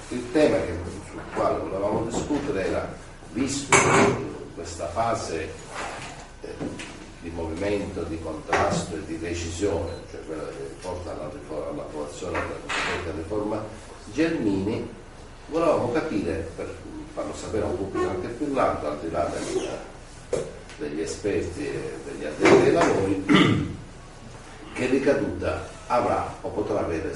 il tema sul quale volevamo discutere era, visto questa fase di movimento, di contrasto e di decisione, cioè quella che porta all'approvazione della cosiddetta riforma Gelmini, volevamo capire, per farlo sapere a un pubblico anche più largo, al di là degli esperti e degli addetti ai lavori, che ricaduta avrà o potrà avere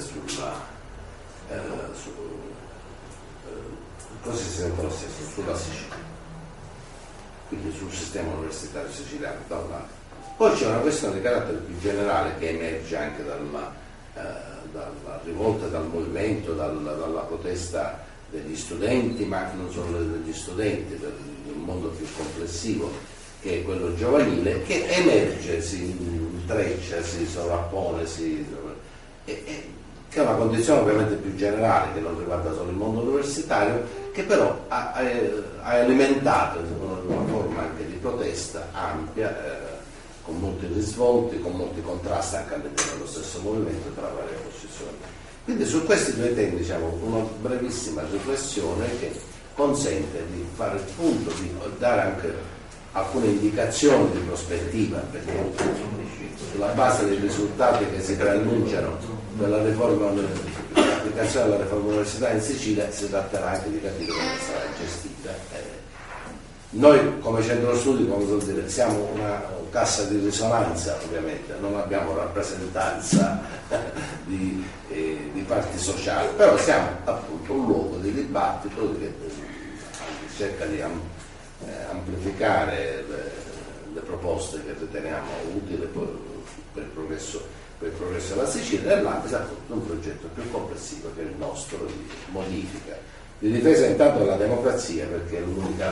sulla Sicilia, quindi sul sistema universitario siciliano da un lato. Poi c'è una questione di carattere più generale che emerge anche dalla rivolta, dal movimento, dalla protesta degli studenti, ma non solo degli studenti, del mondo più complessivo che è quello giovanile, che emerge, si intreccia, si sovrappone, che è una condizione ovviamente più generale, che non riguarda solo il mondo universitario, che però ha alimentato una forma anche di protesta ampia, con molti risvolti, con molti contrasti anche all'interno dello stesso movimento tra varie posizioni. Quindi su questi due temi, diciamo, una brevissima riflessione che consente di fare il punto, di dare anche alcune indicazioni di prospettiva, perché sulla base dei risultati che si preannunciano della riforma, l'applicazione della riforma universitaria in Sicilia, si tratterà anche di capire come sarà gestita. Noi come centro studi, come vuol dire, siamo una cassa di risonanza, ovviamente non abbiamo rappresentanza di parti sociali, però siamo appunto un luogo di dibattito che cerca di amplificare le proposte che riteniamo utili per il progresso della Sicilia, nell'ambito appunto di un progetto più complessivo che è il nostro, di modifica, di difesa intanto della democrazia, perché è l'unica